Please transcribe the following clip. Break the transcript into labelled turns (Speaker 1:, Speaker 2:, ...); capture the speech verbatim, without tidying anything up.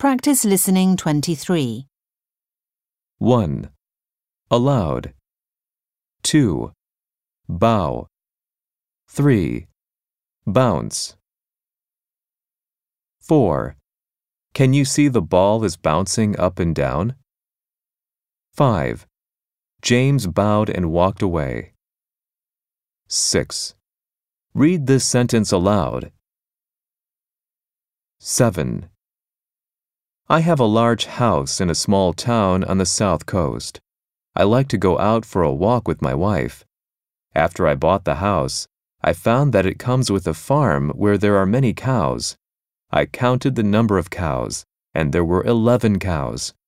Speaker 1: Practice listening twenty-three.
Speaker 2: one. Aloud. two. Bow. three. Bounce. four. Can you see the ball is bouncing up and down? five. James bowed and walked away. six. Read this sentence aloud. seven. I have a large house in a small town on the south coast. I like to go out for a walk with my wife. After I bought the house, I found that it comes with a farm where there are many cows. I counted the number of cows, and there were eleven cows.